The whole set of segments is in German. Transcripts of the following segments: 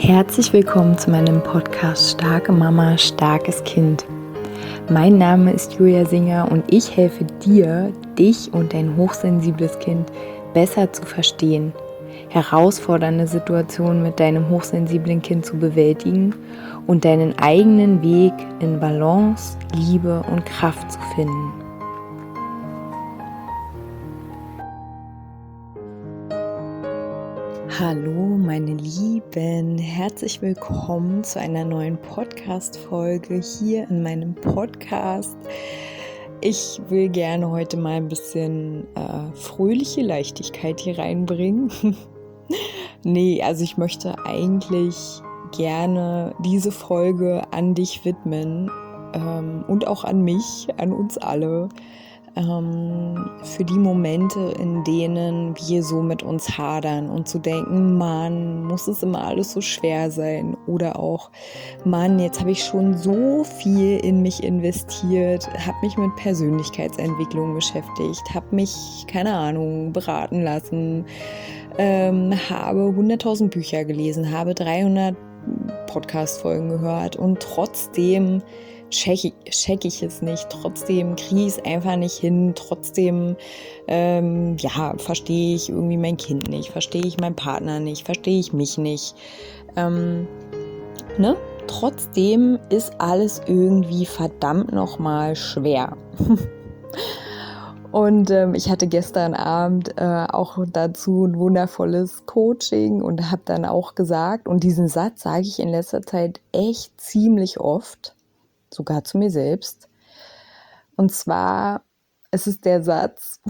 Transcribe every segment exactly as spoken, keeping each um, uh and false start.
Herzlich willkommen zu meinem Podcast Starke Mama, starkes Kind. Mein Name ist Julia Singer und ich helfe dir, dich und dein hochsensibles Kind besser zu verstehen, herausfordernde Situationen mit deinem hochsensiblen Kind zu bewältigen und deinen eigenen Weg in Balance, Liebe und Kraft zu finden. Hallo meine Lieben, herzlich willkommen zu einer neuen Podcast-Folge hier in meinem Podcast. Ich will gerne heute mal ein bisschen äh, fröhliche Leichtigkeit hier reinbringen. Nee, also ich möchte eigentlich gerne diese Folge an dich widmen ähm, und auch an mich, an uns alle. Für die Momente, in denen wir so mit uns hadern und zu denken, Mann, muss es immer alles so schwer sein? Oder auch, Mann, jetzt habe ich schon so viel in mich investiert, habe mich mit Persönlichkeitsentwicklung beschäftigt, habe mich, keine Ahnung, beraten lassen, ähm, habe hunderttausend Bücher gelesen, habe dreihundert Podcast-Folgen gehört und trotzdem check ich, check ich es nicht, trotzdem kriege ich es einfach nicht hin, trotzdem ähm, ja, verstehe ich irgendwie mein Kind nicht, verstehe ich meinen Partner nicht, verstehe ich mich nicht. Ähm, ne? Trotzdem ist alles irgendwie verdammt nochmal schwer. Und ähm, ich hatte gestern Abend äh, auch dazu ein wundervolles Coaching und habe dann auch gesagt, und diesen Satz sage ich in letzter Zeit echt ziemlich oft, sogar zu mir selbst. Und zwar, es ist der Satz,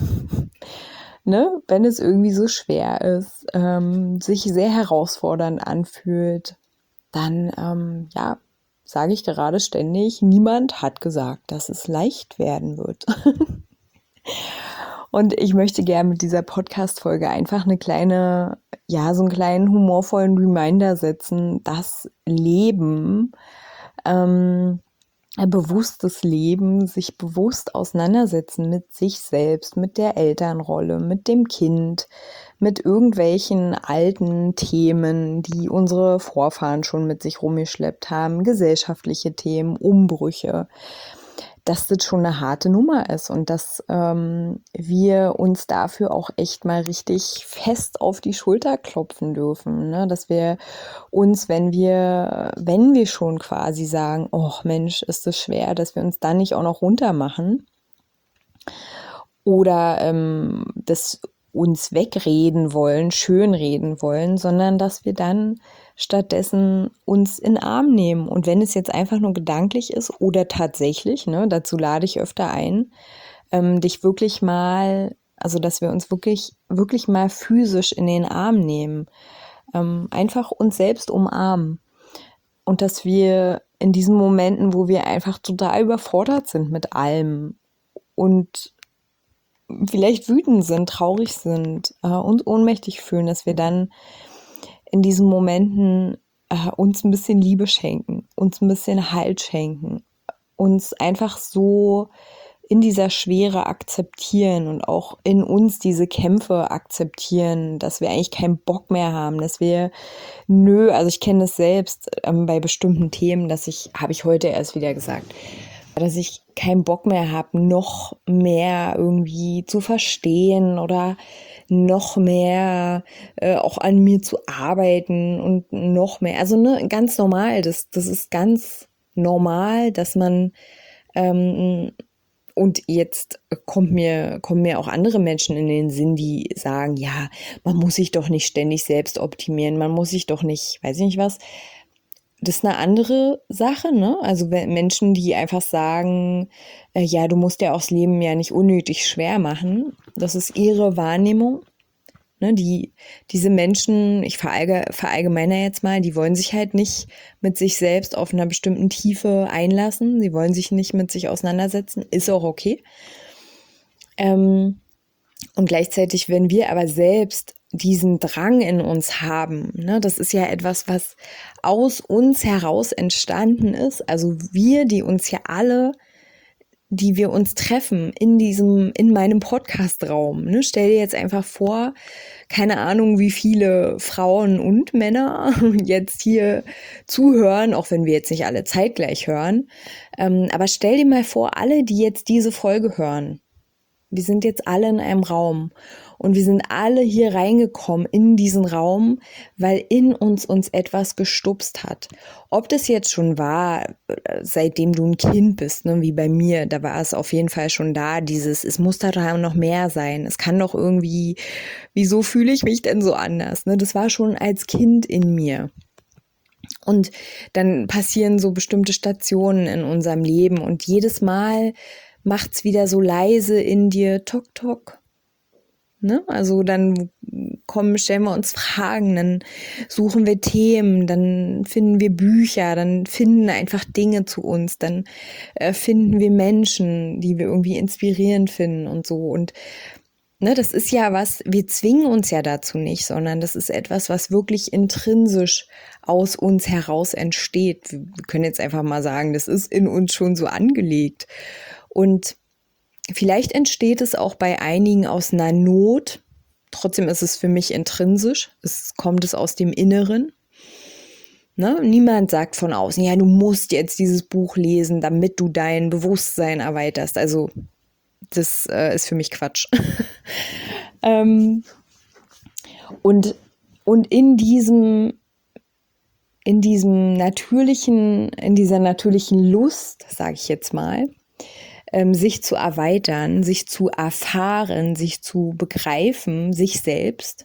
ne, wenn es irgendwie so schwer ist, ähm, sich sehr herausfordernd anfühlt, dann, ähm, ja, sage ich gerade ständig, niemand hat gesagt, dass es leicht werden wird. Und ich möchte gerne mit dieser Podcast-Folge einfach eine kleine, ja, so einen kleinen humorvollen Reminder setzen, dass Leben, ähm, bewusstes Leben, sich bewusst auseinandersetzen mit sich selbst, mit der Elternrolle, mit dem Kind, mit irgendwelchen alten Themen, die unsere Vorfahren schon mit sich rumgeschleppt haben, gesellschaftliche Themen, Umbrüche, dass das schon eine harte Nummer ist und dass ähm, wir uns dafür auch echt mal richtig fest auf die Schulter klopfen dürfen, ne? Dass wir uns, wenn wir, wenn wir schon quasi sagen, oh Mensch, ist das schwer, dass wir uns dann nicht auch noch runter machen oder ähm, das uns wegreden wollen, schönreden wollen, sondern dass wir dann stattdessen uns in den Arm nehmen. Und wenn es jetzt einfach nur gedanklich ist oder tatsächlich, ne, dazu lade ich öfter ein, ähm, dich wirklich mal, also dass wir uns wirklich, wirklich mal physisch in den Arm nehmen, ähm, einfach uns selbst umarmen. Und dass wir in diesen Momenten, wo wir einfach total überfordert sind mit allem und vielleicht wütend sind, traurig sind, äh, uns ohnmächtig fühlen, dass wir dann in diesen Momenten äh, uns ein bisschen Liebe schenken, uns ein bisschen Halt schenken, uns einfach so in dieser Schwere akzeptieren und auch in uns diese Kämpfe akzeptieren, dass wir eigentlich keinen Bock mehr haben, dass wir, nö, also ich kenne das selbst ähm, bei bestimmten Themen, dass ich, habe ich heute erst wieder gesagt, dass ich keinen Bock mehr habe, noch mehr irgendwie zu verstehen oder noch mehr äh, auch an mir zu arbeiten und noch mehr, also ne, ganz normal, das, das ist ganz normal, dass man ähm, und jetzt kommt mir, kommen mir auch andere Menschen in den Sinn, die sagen, ja, man muss sich doch nicht ständig selbst optimieren, man muss sich doch nicht, weiß ich nicht was. Das ist eine andere Sache, ne? Also wenn Menschen, die einfach sagen, äh, ja, du musst ja auch das Leben ja nicht unnötig schwer machen, das ist ihre Wahrnehmung. Ne? Die, diese Menschen, ich verallge, verallgemeiner jetzt mal, die wollen sich halt nicht mit sich selbst auf einer bestimmten Tiefe einlassen, sie wollen sich nicht mit sich auseinandersetzen, ist auch okay. Ähm, und gleichzeitig, wenn wir aber selbst diesen Drang in uns haben, ne, das ist ja etwas, was aus uns heraus entstanden ist, also wir, die uns ja alle die wir uns treffen in diesem, in meinem Podcast-Raum. Ne? Stell dir jetzt einfach vor, keine Ahnung, wie viele Frauen und Männer jetzt hier zuhören, auch wenn wir jetzt nicht alle zeitgleich hören. Ähm, aber stell dir mal vor, alle, die jetzt diese Folge hören, wir sind jetzt alle in einem Raum und wir sind alle hier reingekommen in diesen Raum, weil in uns uns etwas gestupst hat. Ob das jetzt schon war, seitdem du ein Kind bist, ne, wie bei mir, da war es auf jeden Fall schon da, dieses, es muss da noch mehr sein. Es kann doch irgendwie, wieso fühle ich mich denn so anders? Ne, das war schon als Kind in mir. Und dann passieren so bestimmte Stationen in unserem Leben und jedes Mal macht's wieder so leise in dir, tok, tok. Ne? Also dann kommen, stellen wir uns Fragen, dann suchen wir Themen, dann finden wir Bücher, dann finden einfach Dinge zu uns, dann äh, finden wir Menschen, die wir irgendwie inspirierend finden und so. Und ne, das ist ja was, wir zwingen uns ja dazu nicht, sondern das ist etwas, was wirklich intrinsisch aus uns heraus entsteht. Wir können jetzt einfach mal sagen, das ist in uns schon so angelegt. Und vielleicht entsteht es auch bei einigen aus einer Not. Trotzdem ist es für mich intrinsisch. Es kommt es aus dem Inneren. Ne? Niemand sagt von außen, ja, du musst jetzt dieses Buch lesen, damit du dein Bewusstsein erweiterst. Also das äh, ist für mich Quatsch. ähm, und, und in diesem, in diesem natürlichen, in dieser natürlichen Lust, sage ich jetzt mal, ähm, sich zu erweitern, sich zu erfahren, sich zu begreifen, sich selbst,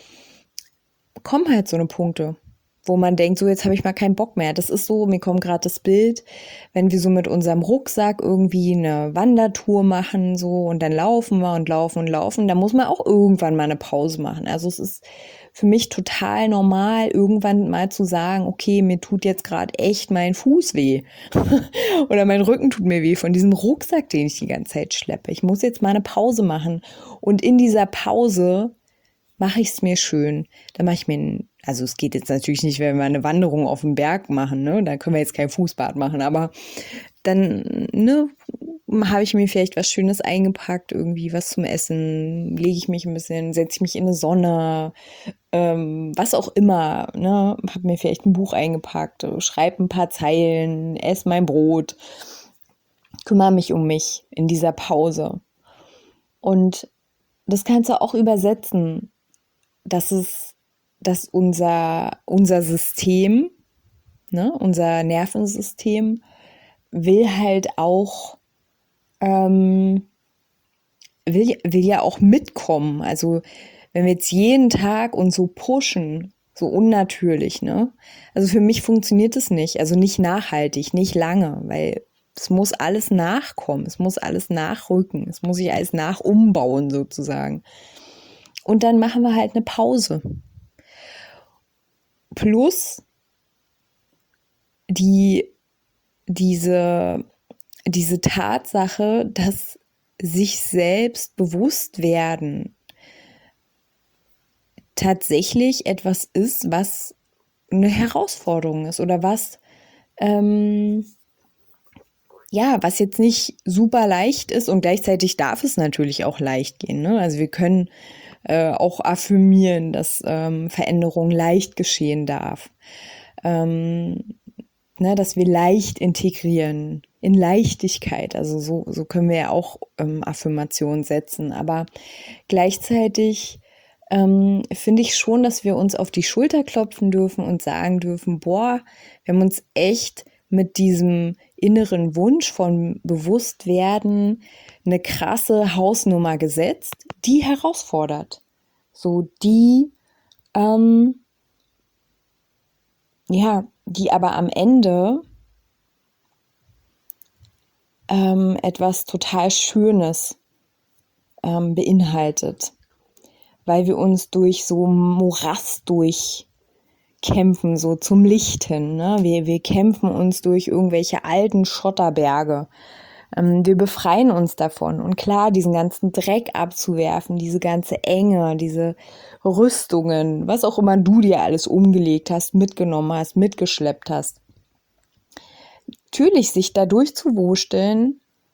kommen halt so eine Punkte, wo man denkt, so jetzt habe ich mal keinen Bock mehr. Das ist so, mir kommt gerade das Bild, wenn wir so mit unserem Rucksack irgendwie eine Wandertour machen so und dann laufen wir und laufen und laufen, da muss man auch irgendwann mal eine Pause machen. Also es ist für mich total normal, irgendwann mal zu sagen, okay, mir tut jetzt gerade echt mein Fuß weh oder mein Rücken tut mir weh von diesem Rucksack, den ich die ganze Zeit schleppe. Ich muss jetzt mal eine Pause machen und in dieser Pause mache ich es mir schön. Dann mache ich mir, ein, also es geht jetzt natürlich nicht, wenn wir eine Wanderung auf dem Berg machen, ne? Da können wir jetzt kein Fußbad machen, aber dann, ne, habe ich mir vielleicht was Schönes eingepackt, irgendwie was zum Essen, lege ich mich ein bisschen, setze ich mich in eine Sonne, ähm, was auch immer, ne, habe mir vielleicht ein Buch eingepackt, schreibe ein paar Zeilen, esse mein Brot, kümmere mich um mich in dieser Pause. Und das kannst du auch übersetzen. Das ist, dass unser, unser System, ne, unser Nervensystem will halt auch, ähm, will, will ja auch mitkommen. Also wenn wir jetzt jeden Tag uns so pushen, so unnatürlich, ne? Also für mich funktioniert es nicht, also nicht nachhaltig, nicht lange, weil es muss alles nachkommen, es muss alles nachrücken, es muss sich alles nachumbauen sozusagen. Und dann machen wir halt eine Pause. Plus die, diese, diese Tatsache, dass sich selbst bewusst werden tatsächlich etwas ist, was eine Herausforderung ist oder was, ähm, ja, was jetzt nicht super leicht ist und gleichzeitig darf es natürlich auch leicht gehen. Ne? Also wir können äh, auch affirmieren, dass ähm, Veränderung leicht geschehen darf. Ähm, ne, dass wir leicht integrieren, in Leichtigkeit. Also so, so können wir ja auch ähm, Affirmationen setzen. Aber gleichzeitig ähm, finde ich schon, dass wir uns auf die Schulter klopfen dürfen und sagen dürfen, boah, wir haben uns echt mit diesem inneren Wunsch von Bewusstwerden eine krasse Hausnummer gesetzt, die herausfordert. So die, ähm, ja, die aber am Ende ähm, etwas total Schönes ähm, beinhaltet, weil wir uns durch so Morast durchkämpfen, so zum Licht hin. Ne? Wir, wir kämpfen uns durch irgendwelche alten Schotterberge. Ähm, wir befreien uns davon. Und klar, diesen ganzen Dreck abzuwerfen, diese ganze Enge, diese Rüstungen, was auch immer du dir alles umgelegt hast, mitgenommen hast, mitgeschleppt hast. Natürlich sich da durchzuwursteln,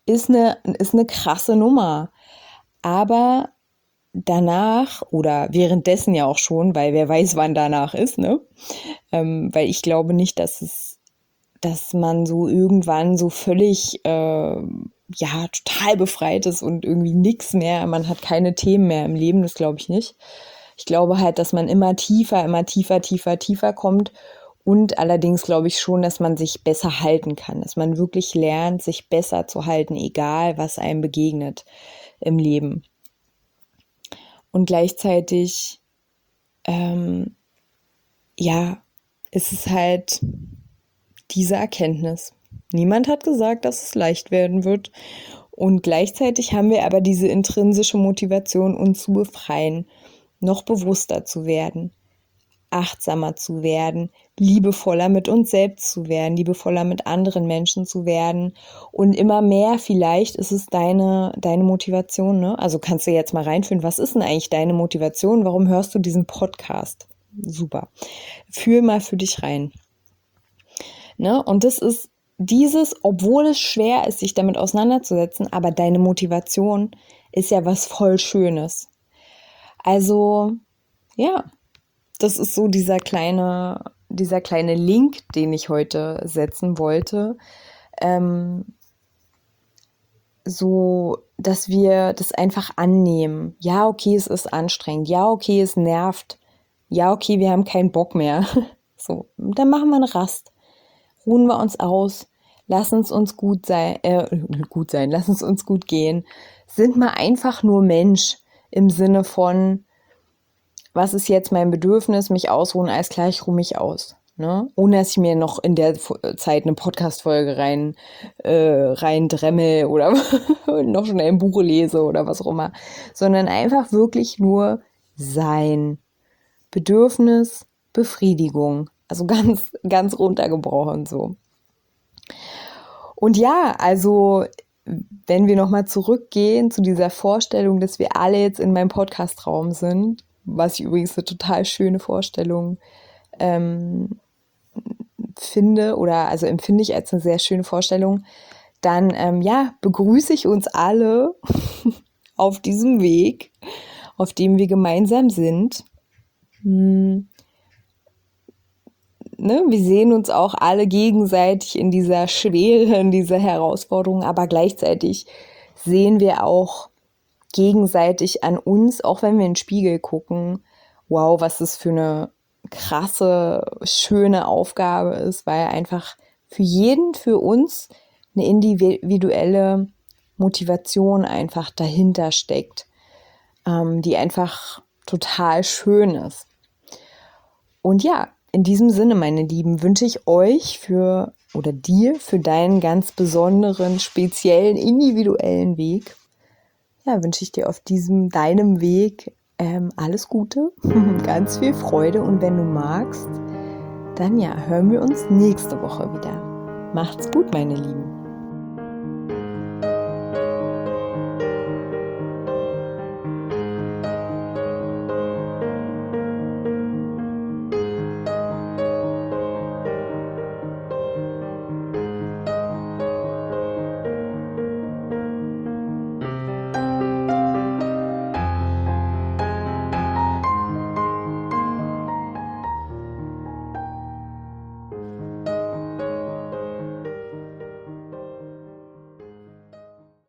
ist eine, ist eine krasse Nummer. Aber danach oder währenddessen ja auch schon, weil wer weiß, wann danach ist, ne? Ähm, weil ich glaube nicht, dass es, dass man so irgendwann so völlig, äh, ja, total befreit ist und irgendwie nichts mehr, man hat keine Themen mehr im Leben, das glaube ich nicht. Ich glaube halt, dass man immer tiefer, immer tiefer, tiefer, tiefer kommt und allerdings glaube ich schon, dass man sich besser halten kann, dass man wirklich lernt, sich besser zu halten, egal was einem begegnet im Leben. Und gleichzeitig, ähm, ja, ist es halt diese Erkenntnis. Niemand hat gesagt, dass es leicht werden wird. Und gleichzeitig haben wir aber diese intrinsische Motivation, uns zu befreien, noch bewusster zu werden, achtsamer zu werden, liebevoller mit uns selbst zu werden, liebevoller mit anderen Menschen zu werden. Und immer mehr vielleicht ist es deine, deine Motivation, ne? Also kannst du jetzt mal reinfühlen, was ist denn eigentlich deine Motivation? Warum hörst du diesen Podcast? Super. Fühl mal für dich rein. Ne? Und das ist dieses, obwohl es schwer ist, sich damit auseinanderzusetzen, aber deine Motivation ist ja was voll Schönes. Also, ja, das ist so dieser kleine, dieser kleine Link, den ich heute setzen wollte. Ähm, so, dass wir das einfach annehmen. Ja, okay, es ist anstrengend. Ja, okay, es nervt. Ja, okay, wir haben keinen Bock mehr. So, dann machen wir eine Rast. Ruhen wir uns aus. Lass uns uns gut sein, äh, gut sein, lass uns uns gut gehen. Sind wir einfach nur Mensch im Sinne von, was ist jetzt mein Bedürfnis, mich ausruhen, alles klar, ich ruhe mich aus. Ne? Ohne dass ich mir noch in der Zeit eine Podcast-Folge rein, äh, rein dremmel oder noch schnell ein Buch lese oder was auch immer. Sondern einfach wirklich nur sein. Bedürfnis, Befriedigung. Also ganz, ganz runtergebrochen so. Und ja, also wenn wir nochmal zurückgehen zu dieser Vorstellung, dass wir alle jetzt in meinem Podcast-Raum sind, was ich übrigens eine total schöne Vorstellung ähm, finde oder also empfinde ich als eine sehr schöne Vorstellung, dann ähm, ja, begrüße ich uns alle auf diesem Weg, auf dem wir gemeinsam sind. Hm. Ne, wir sehen uns auch alle gegenseitig in dieser Schwere, in dieser Herausforderung, aber gleichzeitig sehen wir auch gegenseitig an uns, auch wenn wir in den Spiegel gucken, wow, was das für eine krasse, schöne Aufgabe ist, weil einfach für jeden, für uns eine individuelle Motivation einfach dahinter steckt, ähm, die einfach total schön ist. Und ja, in diesem Sinne, meine Lieben, wünsche ich euch für oder dir für deinen ganz besonderen, speziellen, individuellen Weg, ja, wünsche ich dir auf diesem, deinem Weg ähm, alles Gute, ganz viel Freude und wenn du magst, dann ja, hören wir uns nächste Woche wieder. Macht's gut, meine Lieben.